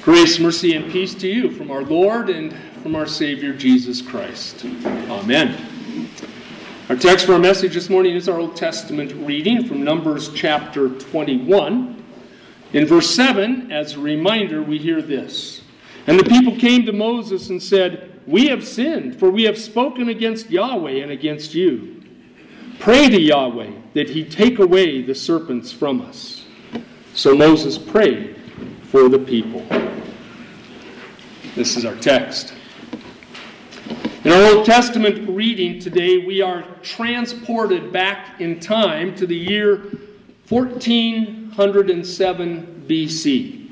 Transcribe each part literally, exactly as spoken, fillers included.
Grace, mercy, and peace to you from our Lord and from our Savior, Jesus Christ. Amen. Our text for our message this morning is our Old Testament reading from Numbers chapter twenty-one. In verse seven, as a reminder, we hear this. And the people came to Moses and said, "We have sinned, for we have spoken against Yahweh and against you. Pray to Yahweh that he take away the serpents from us." So Moses prayed for the people. This is our text. In our Old Testament reading today, we are transported back in time to the year fourteen oh seven B C.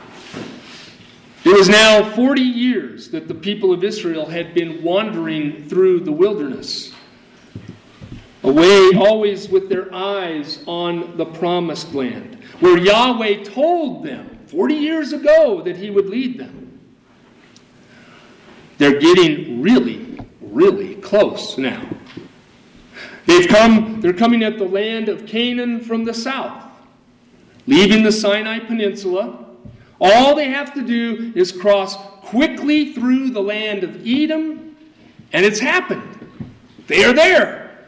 It was now forty years that the people of Israel had been wandering through the wilderness, away always with their eyes on the promised land, where Yahweh told them forty years ago that he would lead them. They're getting really, really close now. They've come, they're coming at the land of Canaan from the south, leaving the Sinai Peninsula. All they have to do is cross quickly through the land of Edom, and it's happened. They are there.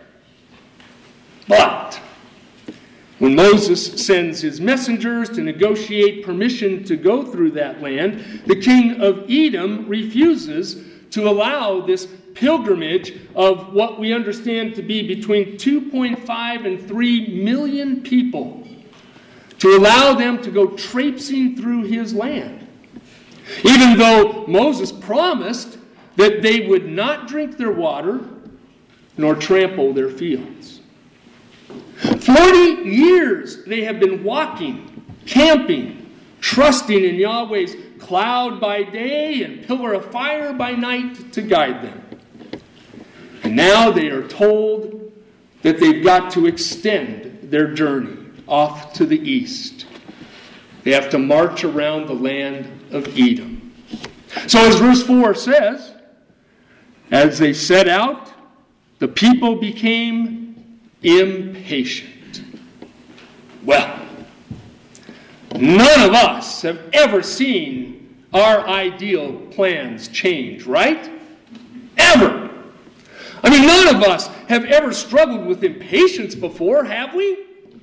But when Moses sends his messengers to negotiate permission to go through that land, the king of Edom refuses to allow this pilgrimage of what we understand to be between two point five and three million people, to allow them to go traipsing through his land. Even though Moses promised that they would not drink their water nor trample their fields. Forty years they have been walking, camping, trusting in Yahweh's cloud by day and pillar of fire by night to guide them. And now they are told that they've got to extend their journey off to the east. They have to march around the land of Edom. So as verse four says, as they set out, the people became impatient. Well, none of us have ever seen our ideal plans change, right? Ever. I mean, none of us have ever struggled with impatience before, have we?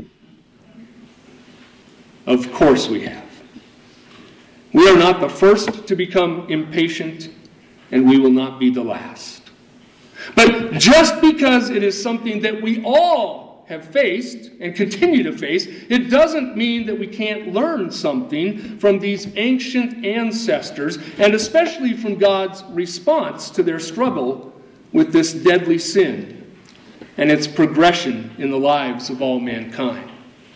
Of course we have. We are not the first to become impatient, and we will not be the last. But just because it is something that we all have faced and continue to face, it doesn't mean that we can't learn something from these ancient ancestors, and especially from God's response to their struggle with this deadly sin and its progression in the lives of all mankind.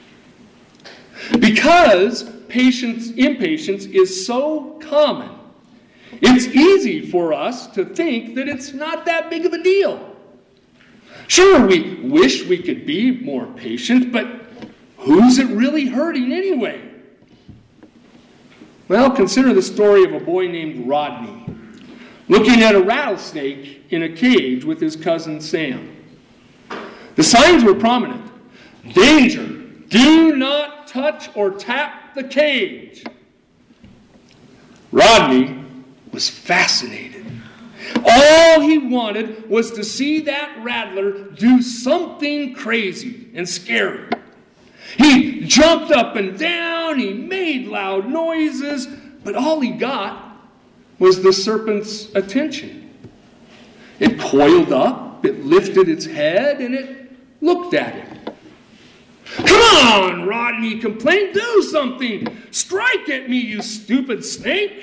Because patience, impatience is so common, it's easy for us to think that it's not that big of a deal. Sure, we wish we could be more patient, but who's it really hurting anyway? Well, consider the story of a boy named Rodney looking at a rattlesnake in a cage with his cousin Sam. The signs were prominent. Danger! Do not touch or tap the cage. Rodney was fascinated. All he wanted was to see that rattler do something crazy and scary. He jumped up and down, he made loud noises, but all he got was the serpent's attention. It coiled up, it lifted its head, and it looked at him. "Come on," Rodney complained, "do something. Strike at me, you stupid snake."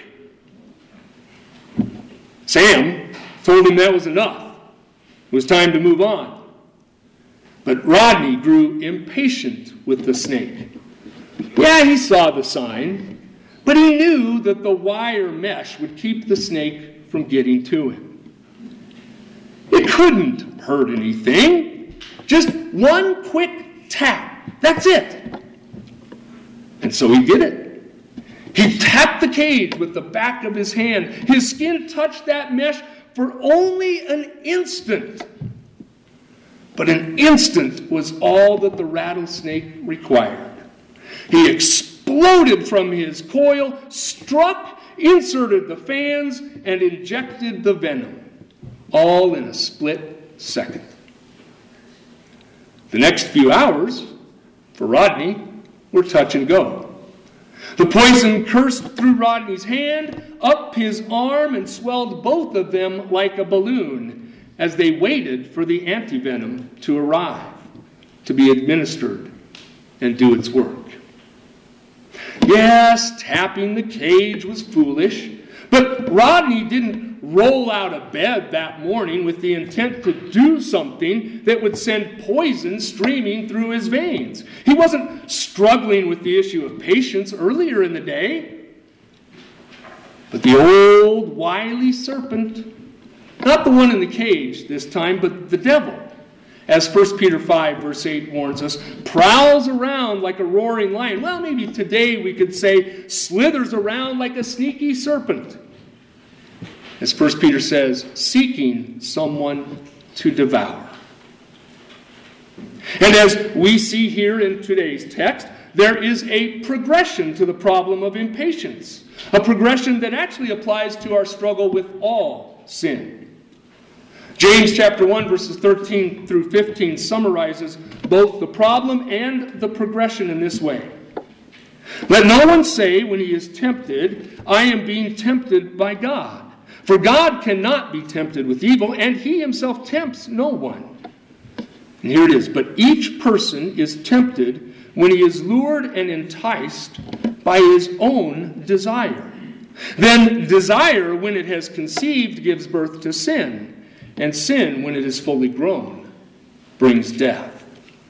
Sam told him that was enough. It was time to move on. But Rodney grew impatient with the snake. Yeah, he saw the sign, but he knew that the wire mesh would keep the snake from getting to him. It couldn't hurt anything. Just one quick tap. That's it. And so he did it. He tapped the cage with the back of his hand. His skin touched that mesh for only an instant. But an instant was all that the rattlesnake required. He exploded exploded from his coil, struck, inserted the fans, and injected the venom, all in a split second. The next few hours, for Rodney, were touch and go. The poison coursed through Rodney's hand, up his arm, and swelled both of them like a balloon as they waited for the antivenom to arrive, to be administered and do its work. Yes, tapping the cage was foolish, but Rodney didn't roll out of bed that morning with the intent to do something that would send poison streaming through his veins. He wasn't struggling with the issue of patience earlier in the day. But the old wily serpent, not the one in the cage this time, but the devil, as First Peter five, verse eight warns us, prowls around like a roaring lion. Well, maybe today we could say slithers around like a sneaky serpent. As First Peter says, seeking someone to devour. And as we see here in today's text, there is a progression to the problem of impatience. A progression that actually applies to our struggle with all sin. James chapter one, verses thirteen through fifteen summarizes both the problem and the progression in this way. Let no one say when he is tempted, I am being tempted by God. For God cannot be tempted with evil, and he himself tempts no one. And here it is. But each person is tempted when he is lured and enticed by his own desire. Then desire, when it has conceived, gives birth to sin. And sin, when it is fully grown, brings death.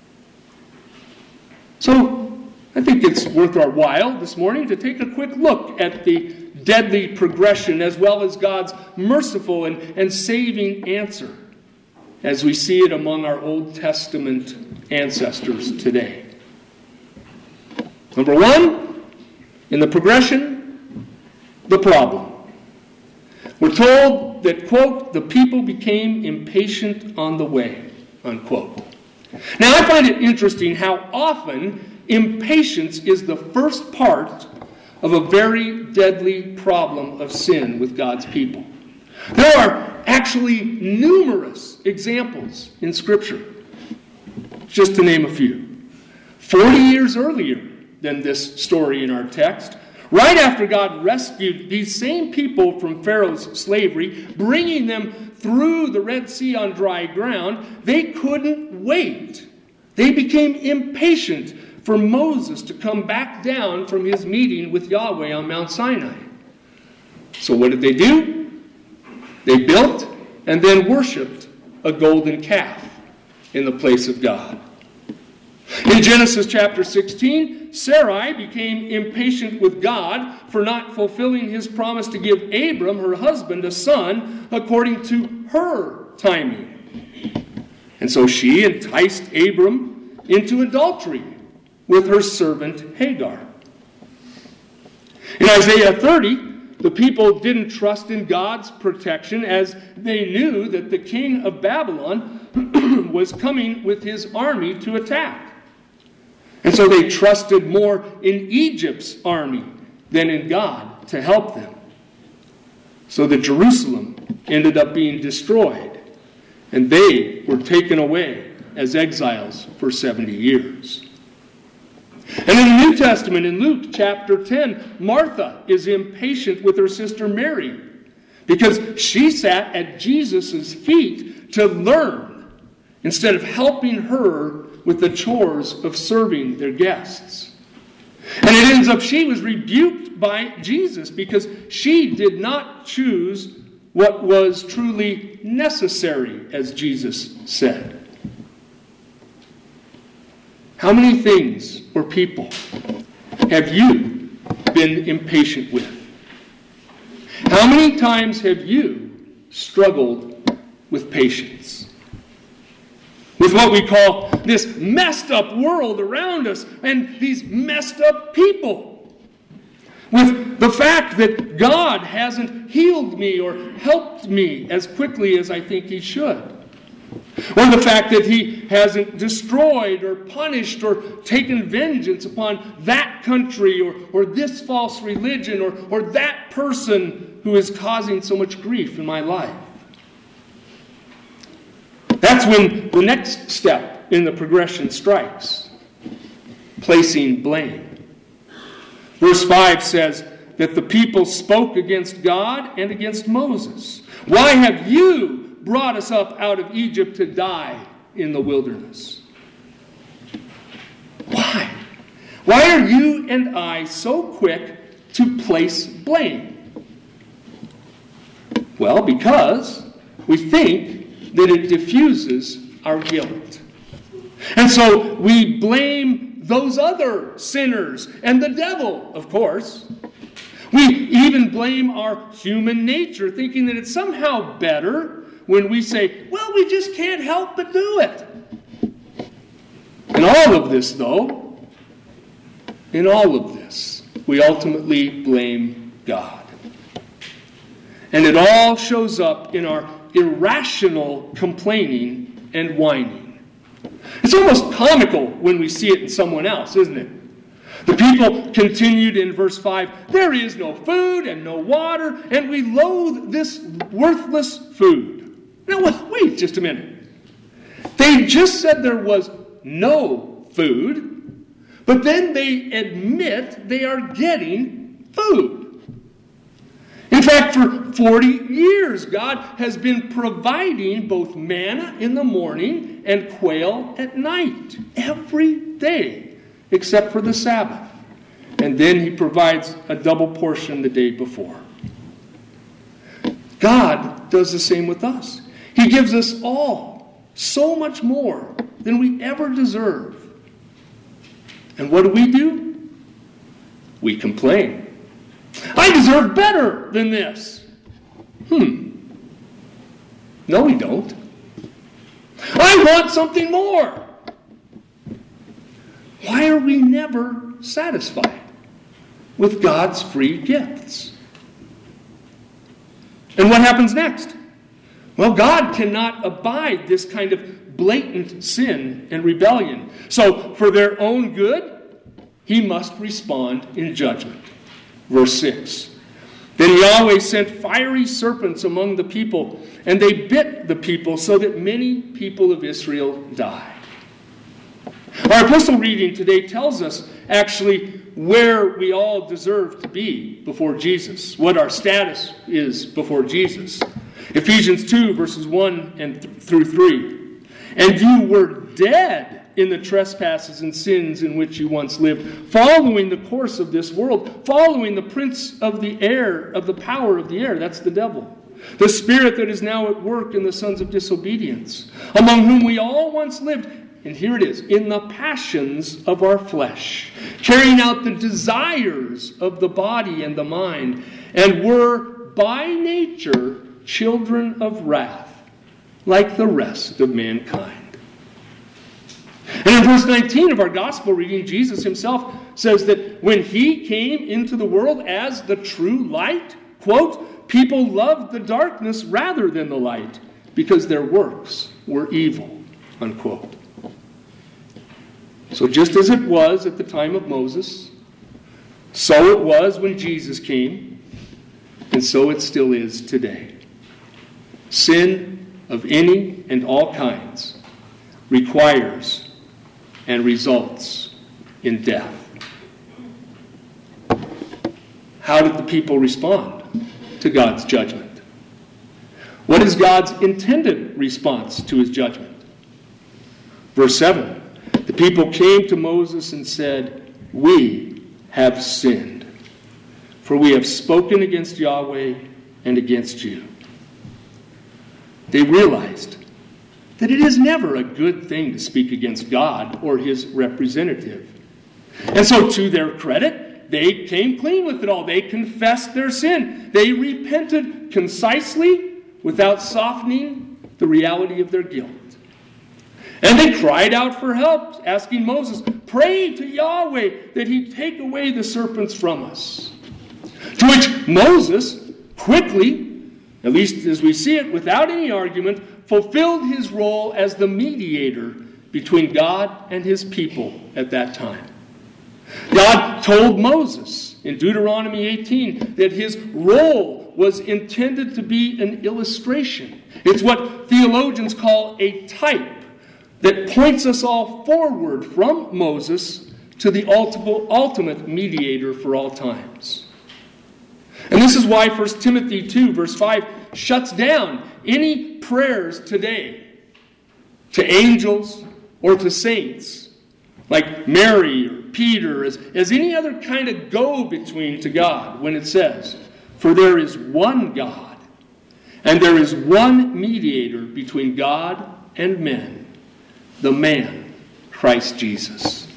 So, I think it's worth our while this morning to take a quick look at the deadly progression as well as God's merciful and, and saving answer as we see it among our Old Testament ancestors today. Number one, in the progression, the problem. We're told that, quote, the people became impatient on the way, unquote. Now, I find it interesting how often impatience is the first part of a very deadly problem of sin with God's people. There are actually numerous examples in Scripture, just to name a few. Forty years earlier than this story in our text, right after God rescued these same people from Pharaoh's slavery, bringing them through the Red Sea on dry ground, they couldn't wait. They became impatient for Moses to come back down from his meeting with Yahweh on Mount Sinai. So what did they do? They built and then worshipped a golden calf in the place of God. In Genesis chapter sixteen, Sarai became impatient with God for not fulfilling his promise to give Abram, her husband, a son according to her timing. And so she enticed Abram into adultery with her servant Hagar. In Isaiah thirty, the people didn't trust in God's protection as they knew that the king of Babylon was coming with his army to attack. And so they trusted more in Egypt's army than in God to help them. So that Jerusalem ended up being destroyed, and they were taken away as exiles for seventy years. And in the New Testament, in Luke chapter ten, Martha is impatient with her sister Mary because she sat at Jesus' feet to learn instead of helping her with the chores of serving their guests. And it ends up she was rebuked by Jesus because she did not choose what was truly necessary, as Jesus said. How many things or people have you been impatient with? How many times have you struggled with patience? With what we call this messed up world around us and these messed up people. With the fact that God hasn't healed me or helped me as quickly as I think he should. Or the fact that he hasn't destroyed or punished or taken vengeance upon that country or, or this false religion or, or that person who is causing so much grief in my life. That's when the next step in the progression strikes, placing blame. Verse five says that the people spoke against God and against Moses. Why have you brought us up out of Egypt to die in the wilderness? Why? Why are you and I so quick to place blame? Well, because we think that it diffuses our guilt. And so we blame those other sinners and the devil, of course. We even blame our human nature, thinking that it's somehow better when we say, well, we just can't help but do it. In all of this, though, in all of this, we ultimately blame God. And it all shows up in our irrational complaining and whining. It's almost comical when we see it in someone else, isn't it? The people continued in verse five, there is no food and no water, and we loathe this worthless food. Now, wait just a minute. They just said there was no food, but then they admit they are getting food. In fact, for forty years, God has been providing both manna in the morning and quail at night, every day, except for the Sabbath. And then he provides a double portion the day before. God does the same with us. He gives us all so much more than we ever deserve. And what do we do? We complain. I deserve better than this. Hmm. No, we don't. I want something more. Why are we never satisfied with God's free gifts? And what happens next? Well, God cannot abide this kind of blatant sin and rebellion. So, for their own good, he must respond in judgment. Verse six. Then Yahweh sent fiery serpents among the people, and they bit the people so that many people of Israel died. Our epistle reading today tells us actually where we all deserve to be before Jesus, what our status is before Jesus. Ephesians two, verses one and th- through three. And you were dead in the trespasses and sins in which you once lived, following the course of this world, following the prince of the air, of the power of the air, that's the devil, the spirit that is now at work in the sons of disobedience, among whom we all once lived, and here it is, in the passions of our flesh, carrying out the desires of the body and the mind, and were by nature children of wrath, like the rest of mankind. And in verse nineteen of our gospel reading, Jesus himself says that when he came into the world as the true light, quote, people loved the darkness rather than the light because their works were evil, unquote. So just as it was at the time of Moses, so it was when Jesus came, and so it still is today. Sin of any and all kinds requires and results in death. How did the people respond to God's judgment? What is God's intended response to his judgment? Verse seven, the people came to Moses and said, we have sinned, for we have spoken against Yahweh and against you. They realized that it is never a good thing to speak against God or his representative. And so to their credit, they came clean with it all. They confessed their sin. They repented concisely without softening the reality of their guilt. And they cried out for help, asking Moses, pray to Yahweh that he take away the serpents from us. To which Moses quickly, at least as we see it, without any argument, fulfilled his role as the mediator between God and his people at that time. God told Moses in Deuteronomy eighteen that his role was intended to be an illustration. It's what theologians call a type that points us all forward from Moses to the ultimate mediator for all times. And this is why First Timothy two, verse five, shuts down any prayers today to angels or to saints, like Mary or Peter, as, as any other kind of go-between to God, when it says, "For there is one God, and there is one mediator between God and men, the man, Christ Jesus."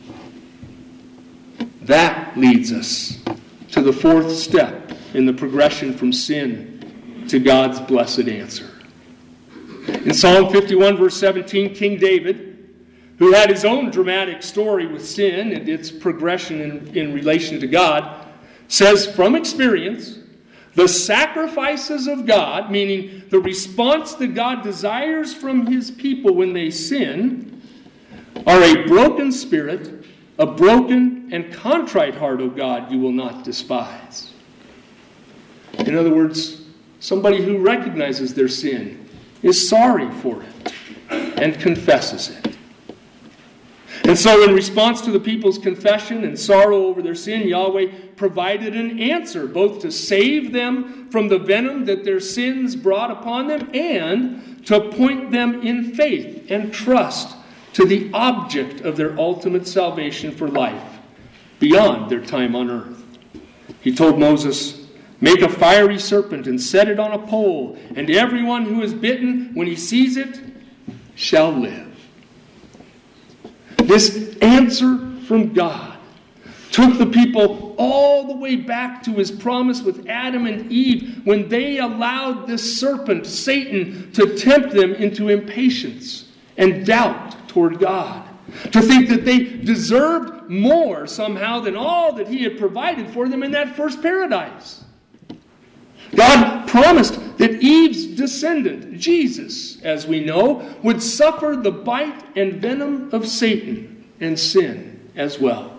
That leads us to the fourth step in the progression from sin to God's blessed answer. In Psalm fifty-one, verse seventeen, King David, who had his own dramatic story with sin and its progression in, in relation to God, says from experience, the sacrifices of God, meaning the response that God desires from his people when they sin, are a broken spirit, a broken and contrite heart, O God, you will not despise. In other words, somebody who recognizes their sin is sorry for it and confesses it. And so in response to the people's confession and sorrow over their sin, Yahweh provided an answer, both to save them from the venom that their sins brought upon them and to point them in faith and trust to the object of their ultimate salvation for life beyond their time on earth. He told Moses, "Make a fiery serpent and set it on a pole, and everyone who is bitten, when he sees it, shall live." This answer from God took the people all the way back to his promise with Adam and Eve when they allowed this serpent, Satan, to tempt them into impatience and doubt toward God, to think that they deserved more somehow than all that he had provided for them in that first paradise. God promised that Eve's descendant, Jesus, as we know, would suffer the bite and venom of Satan and sin as well.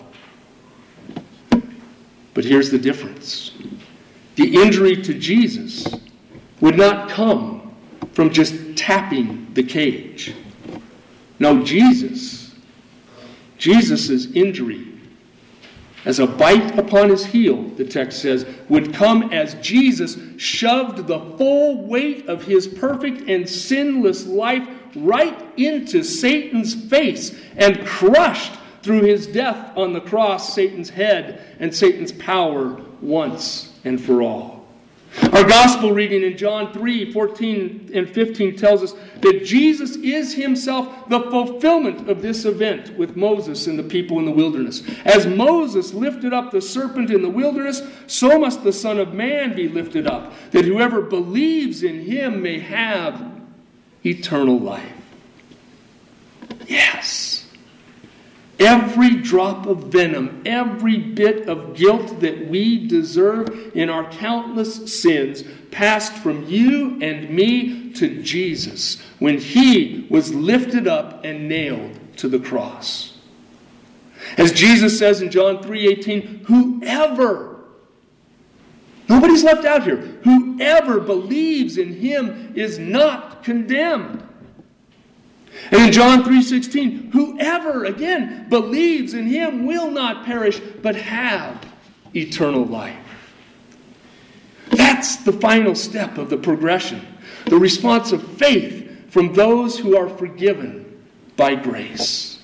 But here's the difference. The injury to Jesus would not come from just tapping the cage. No, Jesus, Jesus' injury as a bite upon his heel, the text says, would come as Jesus shoved the full weight of his perfect and sinless life right into Satan's face and crushed through his death on the cross Satan's head and Satan's power once and for all. Our gospel reading in John three, fourteen and fifteen tells us that Jesus is himself the fulfillment of this event with Moses and the people in the wilderness. As Moses lifted up the serpent in the wilderness, so must the Son of Man be lifted up, that whoever believes in him may have eternal life. Yes. Every drop of venom, every bit of guilt that we deserve in our countless sins passed from you and me to Jesus when he was lifted up and nailed to the cross. As Jesus says in John three eighteen, whoever, nobody's left out here, whoever believes in him is not condemned. And in John three sixteen, whoever, again, believes in him will not perish, but have eternal life. That's the final step of the progression, the response of faith from those who are forgiven by grace.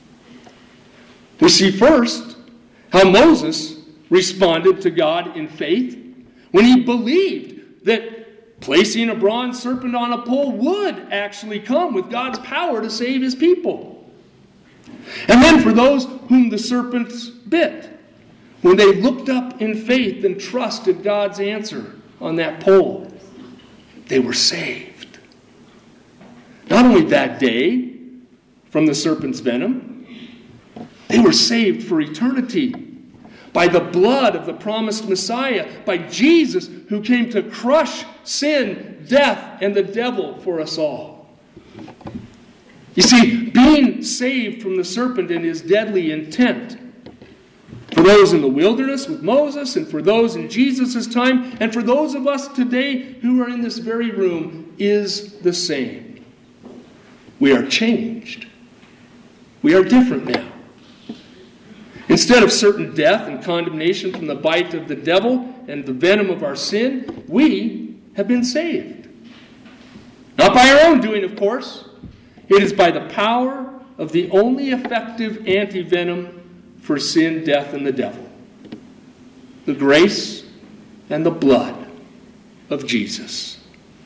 We see first how Moses responded to God in faith when he believed that placing a bronze serpent on a pole would actually come with God's power to save his people. And then for those whom the serpents bit, when they looked up in faith and trusted God's answer on that pole, they were saved. Not only that day from the serpent's venom, they were saved for eternity by the blood of the promised Messiah, by Jesus who came to crush sin, death, and the devil for us all. You see, being saved from the serpent and his deadly intent, for those in the wilderness with Moses, and for those in Jesus' time, and for those of us today who are in this very room, is the same. We are changed. We are different now. Instead of certain death and condemnation from the bite of the devil and the venom of our sin, we have been saved. Not by our own doing, of course. It is by the power of the only effective anti-venom for sin, death, and the devil. The grace and the blood of Jesus.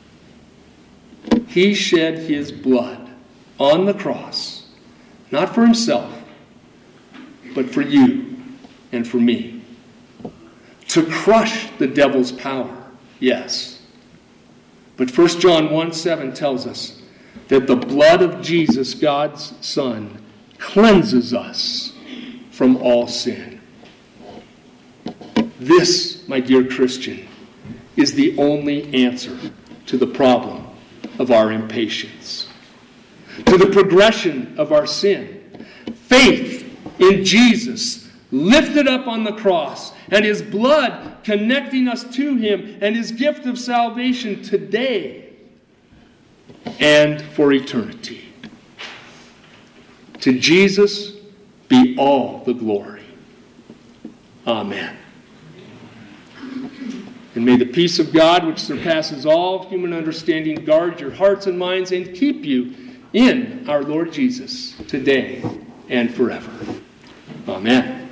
He shed his blood on the cross, not for himself, but for you and for me. To crush the devil's power, yes. But First John one seven tells us that the blood of Jesus, God's Son, cleanses us from all sin. This, my dear Christian, is the only answer to the problem of our impatience, to the progression of our sin. Faith in Jesus, lifted up on the cross, and his blood connecting us to him, and his gift of salvation today and for eternity. To Jesus be all the glory. Amen. And may the peace of God, which surpasses all human understanding, guard your hearts and minds and keep you in our Lord Jesus today and forever. Amen.